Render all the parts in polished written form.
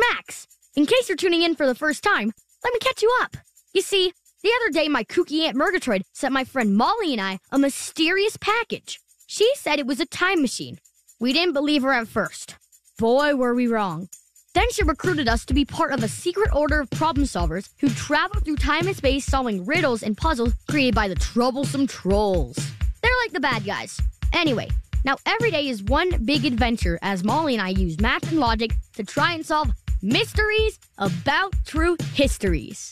Max, in case you're tuning in for the first time, let me catch you up. You see, the other day my kooky Aunt Murgatroyd sent my friend Molly and I a mysterious package. She said it was a time machine. We didn't believe her at first. Boy, were we wrong. Then she recruited us to be part of a secret order of problem solvers who travel through time and space solving riddles and puzzles created by the troublesome trolls. They're like the bad guys. Anyway, now every day is one big adventure as Molly and I use math and logic to try and solve mysteries about true histories.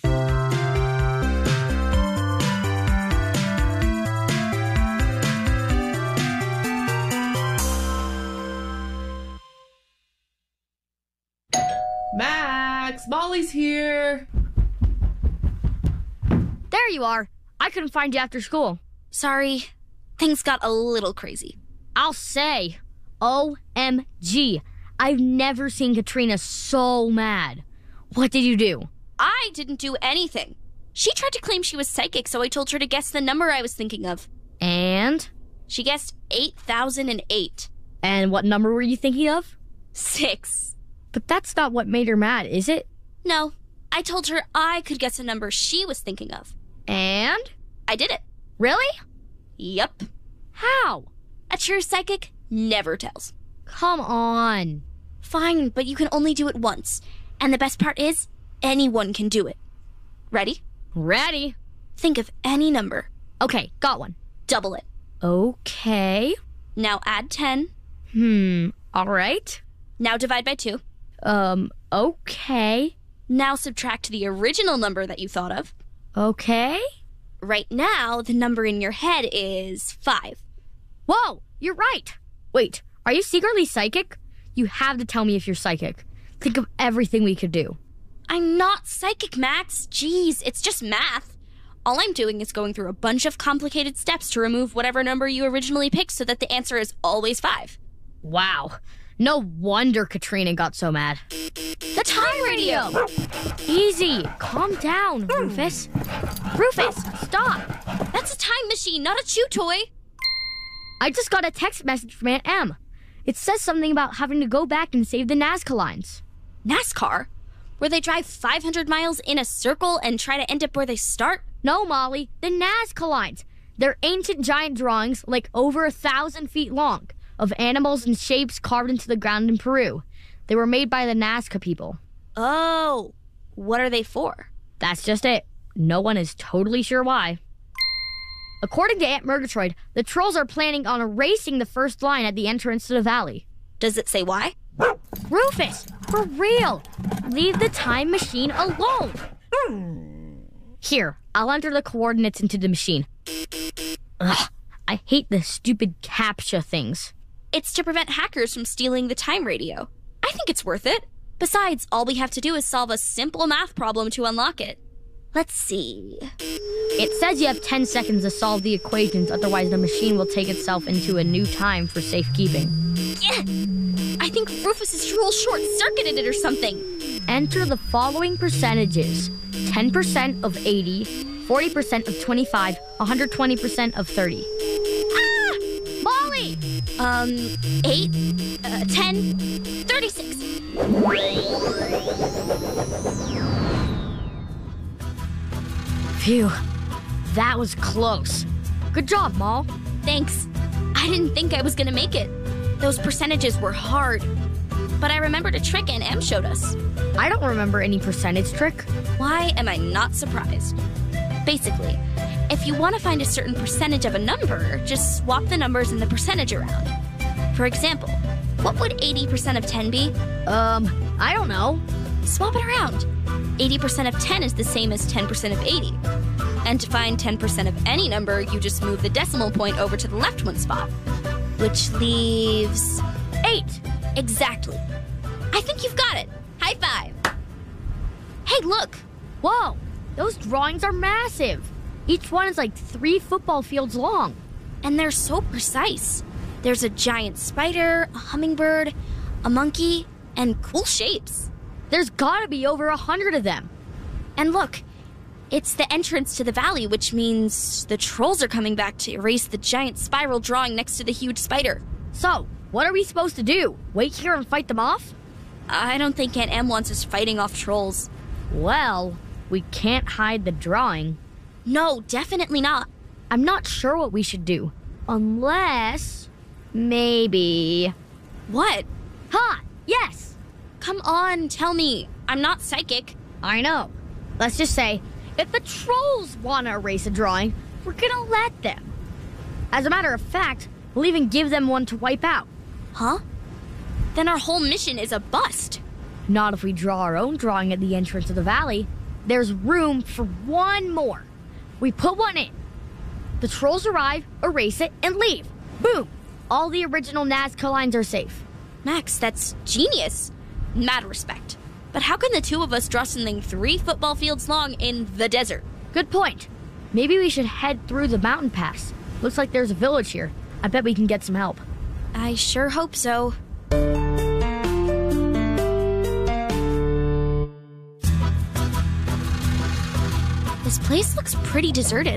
Max, Molly's here. There you are. I couldn't find you after school. Sorry, things got a little crazy. I'll say, OMG, I've never seen Katrina so mad. What did you do? I didn't do anything. She tried to claim she was psychic, so I told her to guess the number I was thinking of. And? She guessed 8,008. And what number were you thinking of? 6. But that's not what made her mad, is it? No, I told her I could guess a number she was thinking of. And? I did it. Really? Yup. How? A true psychic never tells. Come on. Fine, but you can only do it once. And the best part is, anyone can do it. Ready? Ready. Think of any number. Okay, got one. Double it. Okay. Now add 10. All right. Now divide by 2. Okay. Now subtract the original number that you thought of. Okay. Right now, the number in your head is 5. Whoa, you're right. Wait, are you secretly psychic? You have to tell me if you're psychic. Think of everything we could do. I'm not psychic, Max. Jeez, it's just math. All I'm doing is going through a bunch of complicated steps to remove whatever number you originally picked so that the answer is always 5. Wow. No wonder Katrina got so mad. The time radio! Easy. Calm down, Rufus. Rufus, stop. That's a time machine, not a chew toy. I just got a text message from Aunt Em. It says something about having to go back and save the Nazca lines. NASCAR? Where they drive 500 miles in a circle and try to end up where they start? No, Molly, the Nazca lines. They're ancient giant drawings, like over 1,000 feet long, of animals and shapes carved into the ground in Peru. They were made by the Nazca people. Oh, what are they for? That's just it. No one is totally sure why. According to Aunt Murgatroyd, the trolls are planning on erasing the first line at the entrance to the valley. Does it say why? Rufus, for real! Leave the time machine alone! Here, I'll enter the coordinates into the machine. Ugh, I hate the stupid CAPTCHA things. It's to prevent hackers from stealing the time radio. I think it's worth it. Besides, all we have to do is solve a simple math problem to unlock it. Let's see. It says you have 10 seconds to solve the equations, otherwise the machine will take itself into a new time for safekeeping. Yeah! I think Rufus's rule short-circuited it or something. Enter the following percentages. 10% of 80, 40% of 25, 120% of 30. Ah! Molly! 8, 10, 36. Phew, that was close. Good job, Moll. Thanks. I didn't think I was gonna make it. Those percentages were hard. But I remembered a trick Aunt Em showed us. I don't remember any percentage trick. Why am I not surprised? Basically, if you want to find a certain percentage of a number, just swap the numbers and the percentage around. For example, what would 80% of 10 be? I don't know. Swap it around. 80% of 10 is the same as 10% of 80. And to find 10% of any number, you just move the decimal point over to the left one spot, which leaves 8. Exactly. I think you've got it. High five. Hey, look. Whoa, those drawings are massive. Each one is like 3 football fields long. And they're so precise. There's a giant spider, a hummingbird, a monkey, and cool shapes. There's gotta be over 100 of them. And look, it's the entrance to the valley, which means the trolls are coming back to erase the giant spiral drawing next to the huge spider. So, what are we supposed to do? Wait here and fight them off? I don't think Aunt Em wants us fighting off trolls. Well, we can't hide the drawing. No, definitely not. I'm not sure what we should do. Unless... maybe... What? Ha! Yes! Come on, tell me. I'm not psychic. I know. Let's just say, if the trolls want to erase a drawing, we're gonna let them. As a matter of fact, we'll even give them one to wipe out. Huh? Then our whole mission is a bust. Not if we draw our own drawing at the entrance of the valley. There's room for one more. We put one in. The trolls arrive, erase it, and leave. Boom! All the original Nazca lines are safe. Max, that's genius. Mad respect. But how can the two of us draw something 3 football fields long in the desert? Good point. Maybe we should head through the mountain pass. Looks like there's a village here. I bet we can get some help. I sure hope so. This place looks pretty deserted.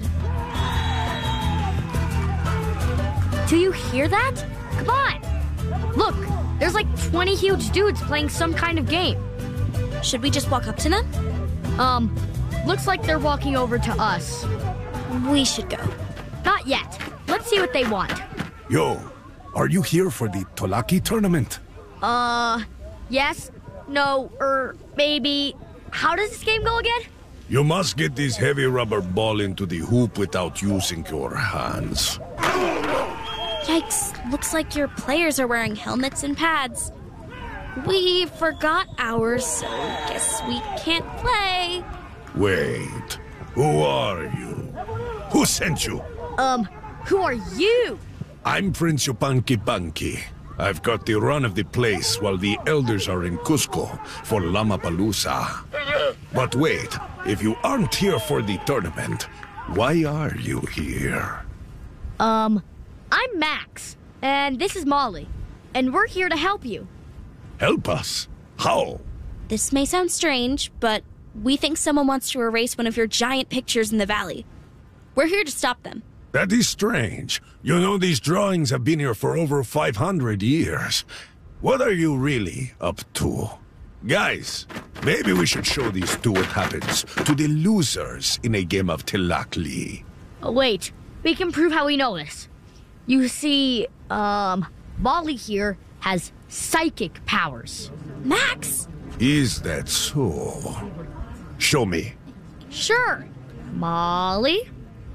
Do you hear that? Come on! Look, there's like 20 huge dudes playing some kind of game. Should we just walk up to them? Looks like they're walking over to us. We should go. Not yet. Let's see what they want. Yo, are you here for the Tolaki tournament? Yes? No, maybe. How does this game go again? You must get this heavy rubber ball into the hoop without using your hands. Yikes, looks like your players are wearing helmets and pads. We forgot ours, so guess we can't play. Wait, who are you? Who sent you? Who are you? I'm Prince Yupanqui Panqui. I've got the run of the place while the elders are in Cusco for Lamapalooza. But wait, if you aren't here for the tournament, why are you here? I'm Max, and this is Molly, and we're here to help you. Help us? How? This may sound strange, but we think someone wants to erase one of your giant pictures in the valley. We're here to stop them. That is strange. You know, these drawings have been here for over 500 years. What are you really up to? Guys, maybe we should show these two what happens to the losers in a game of Tilakli. Oh, wait, we can prove how we know this. You see, Molly here has psychic powers. Max! Is that so? Show me. Sure. Molly?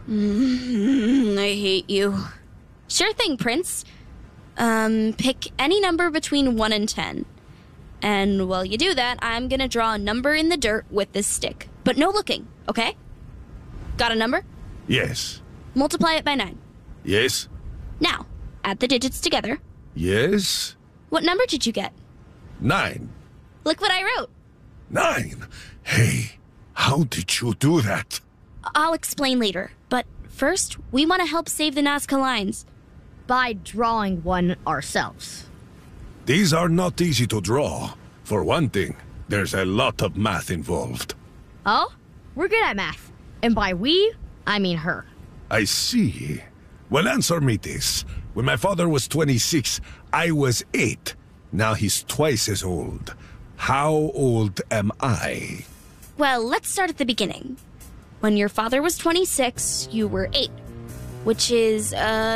I hate you. Sure thing, Prince. Pick any number between 1 and 10. And while you do that, I'm gonna draw a number in the dirt with this stick. But no looking, okay? Got a number? Yes. Multiply it by 9. Yes. Now, add the digits together. Yes. What number did you get? 9. Look what I wrote. 9? Hey, how did you do that? I'll explain later, but first, we want to help save the Nazca lines. By drawing one ourselves. These are not easy to draw. For one thing, there's a lot of math involved. Oh? We're good at math. And by we, I mean her. I see. Well, answer me this. When my father was 26, I was 8. Now he's twice as old. How old am I? Well, let's start at the beginning. When your father was 26, you were 8, which is,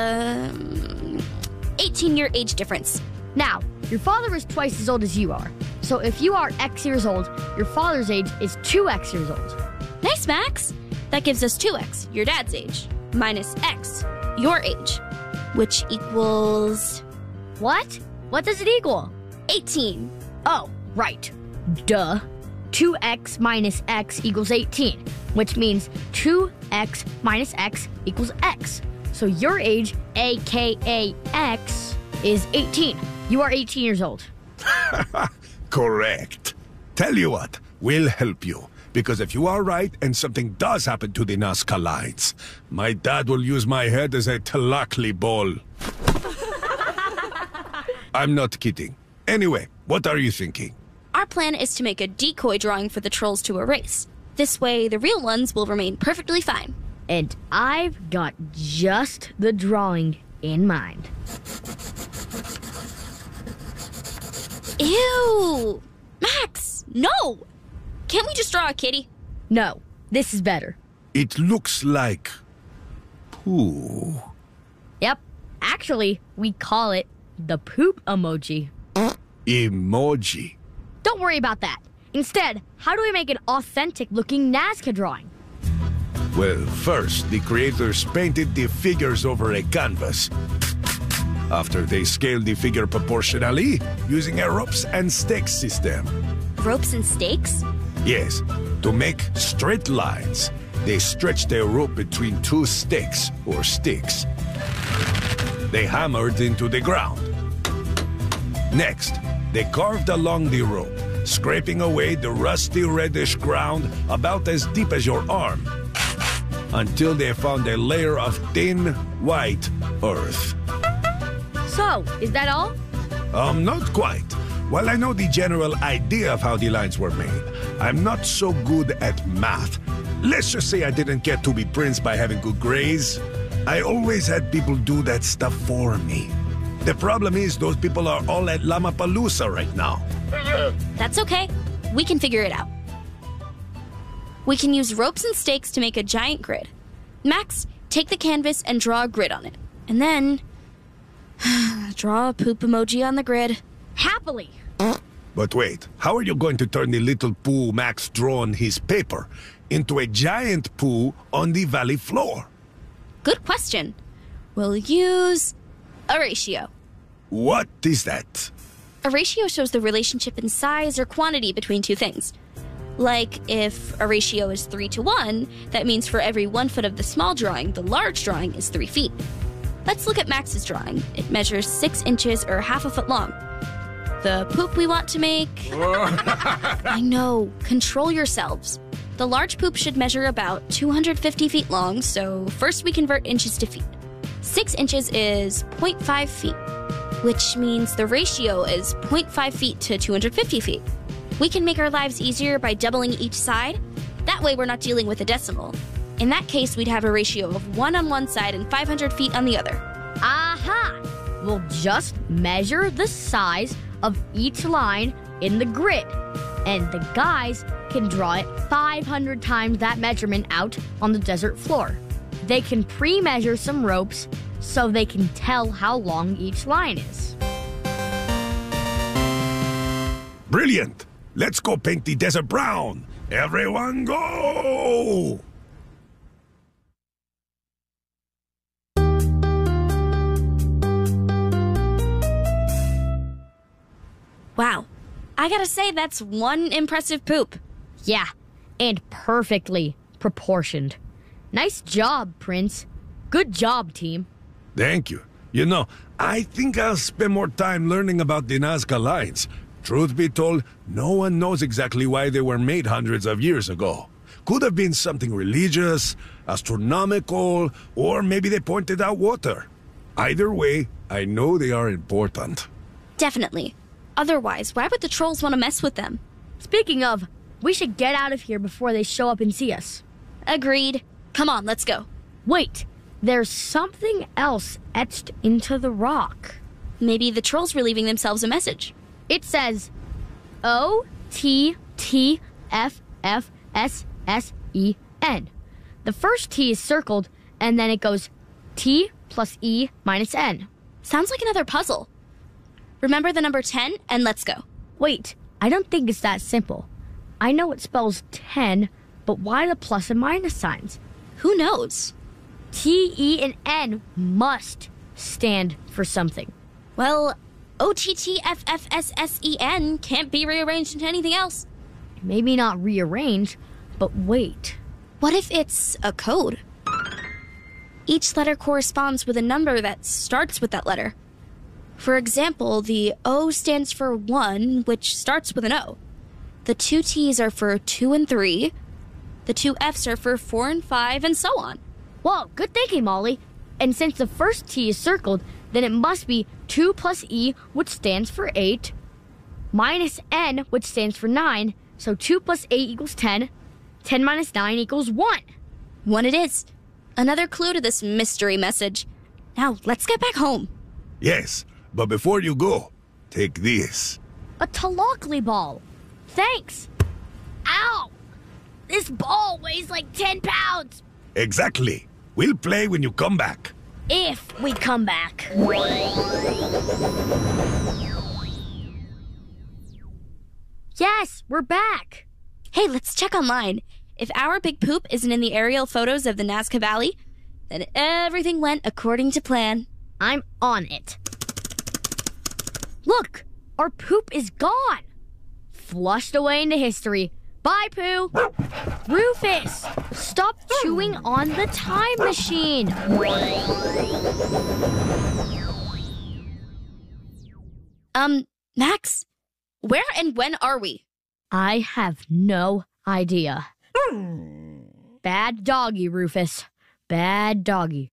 18-year age difference. Now, your father is twice as old as you are. So if you are X years old, your father's age is 2X years old. Nice, Max. That gives us 2X, your dad's age, minus X, your age, which equals... What? What does it equal? 18. Oh, right. Duh. 2x minus x equals 18, which means 2x minus x equals x. So your age, aka x, is 18. You are 18 years old. Correct. Tell you what, we'll help you. Because if you are right and something does happen to the Nazca lines, my dad will use my head as a Tilakli ball. I'm not kidding. Anyway, what are you thinking? Our plan is to make a decoy drawing for the trolls to erase. This way, the real ones will remain perfectly fine. And I've got just the drawing in mind. Ew! Max, no! Can't we just draw a kitty? No, this is better. It looks like poo. Yep. Actually, we call it the poop emoji. Emoji. Don't worry about that. Instead, how do we make an authentic-looking Nazca drawing? Well, first, the creators painted the figures over a canvas. After they scaled the figure proportionally using a ropes and stakes system. Ropes and stakes? Yes, to make straight lines, they stretched a rope between two stakes or sticks. They hammered into the ground. Next, they carved along the rope, scraping away the rusty reddish ground about as deep as your arm, until they found a layer of thin, white earth. So, is that all? Not quite. While I know the general idea of how the lines were made, I'm not so good at math. Let's just say I didn't get to be prince by having good grades. I always had people do that stuff for me. The problem is those people are all at Lamapalooza right now. That's okay. We can figure it out. We can use ropes and stakes to make a giant grid. Max, take the canvas and draw a grid on it. And then draw a poop emoji on the grid. Happily. But wait, how are you going to turn the little poo Max drew on his paper into a giant poo on the valley floor? Good question. We'll use a ratio. What is that? A ratio shows the relationship in size or quantity between two things. Like, if a ratio is 3:1, that means for every 1 foot of the small drawing, the large drawing is 3 feet. Let's look at Max's drawing. It measures 6 inches or half a foot long. The poop we want to make... I know, control yourselves. The large poop should measure about 250 feet long, so first we convert inches to feet. 6 inches is 0.5 feet, which means the ratio is 0.5 feet to 250 feet. We can make our lives easier by doubling each side. That way we're not dealing with a decimal. In that case, we'd have a ratio of 1 on one side and 500 feet on the other. Aha! We'll just measure the size of each line in the grid, and the guys can draw it 500 times that measurement out on the desert floor. They can pre-measure some ropes so they can tell how long each line is. Brilliant! Let's go paint the desert brown! Everyone go! Wow. I gotta say, that's one impressive poop. Yeah, and perfectly proportioned. Nice job, Prince. Good job, team. Thank you. You know, I think I'll spend more time learning about the Nazca lines. Truth be told, no one knows exactly why they were made hundreds of years ago. Could have been something religious, astronomical, or maybe they pointed out water. Either way, I know they are important. Definitely. Otherwise, why would the trolls want to mess with them? Speaking of, we should get out of here before they show up and see us. Agreed. Come on, let's go. Wait, there's something else etched into the rock. Maybe the trolls were leaving themselves a message. It says OTTFFSSEN. The first T is circled, and then it goes T plus E minus N. Sounds like another puzzle. Remember the number 10, and let's go. Wait, I don't think it's that simple. I know it spells 10, but why the plus and minus signs? Who knows? T, E, and N must stand for something. Well, OTTFFSSEN can't be rearranged into anything else. Maybe not rearrange, but wait. What if it's a code? Each letter corresponds with a number that starts with that letter. For example, the O stands for 1, which starts with an O. The 2 T's are for 2 and 3. The 2 F's are for 4 and 5, and so on. Whoa, good thinking, Molly. And since the first T is circled, then it must be 2 plus E, which stands for 8, minus N, which stands for 9, so 2 plus 8 equals 10, 10 minus 9 equals 1. 1 it is. Another clue to this mystery message. Now, let's get back home. Yes, but before you go, take this. A Tolokli ball. Thanks. Ow! This ball weighs like 10 pounds. Exactly. We'll play when you come back. If we come back. Yes, we're back. Hey, let's check online. If our big poop isn't in the aerial photos of the Nazca Valley, then everything went according to plan. I'm on it. Look, our poop is gone. Flushed away into history. Bye, Pooh. Rufus, stop chewing on the time machine. Max, where and when are we? I have no idea. Bad doggy, Rufus. Bad doggy.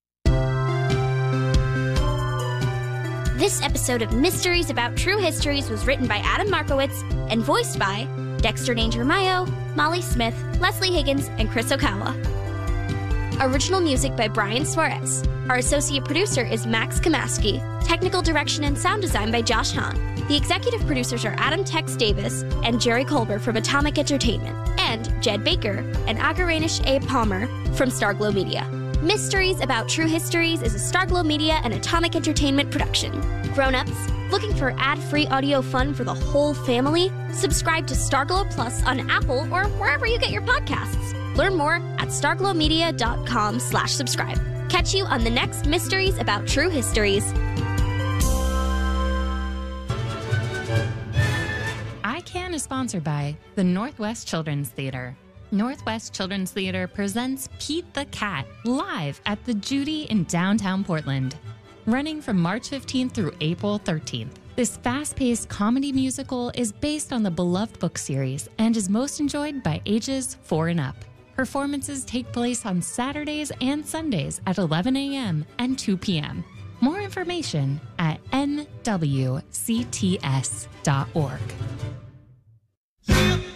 This episode of Mysteries About True Histories was written by Adam Markowitz and voiced by Dexter Danger Mayo, Molly Smith, Leslie Higgins, and Chris Okawa. Original music by Brian Suarez. Our associate producer is Max Kamaski. Technical direction and sound design by Josh Hahn. The executive producers are Adam Tex Davis and Jerry Colbert from Atomic Entertainment, and Jed Baker and Agaranish A. Palmer from Starglow Media. Mysteries About True Histories is a Starglow Media and Atomic Entertainment production. Grown-ups, looking for ad-free audio fun for the whole family? Subscribe to Starglow Plus on Apple or wherever you get your podcasts. Learn more at starglowmedia.com/subscribe. Catch you on the next Mysteries About True Histories. iCan is sponsored by the Northwest Children's Theater. Northwest Children's Theater presents Pete the Cat live at the Judy in downtown Portland. Running from March 15th through April 13th. This fast-paced comedy musical is based on the beloved book series and is most enjoyed by ages 4 and up. Performances take place on Saturdays and Sundays at 11 a.m. and 2 p.m. More information at nwcts.org.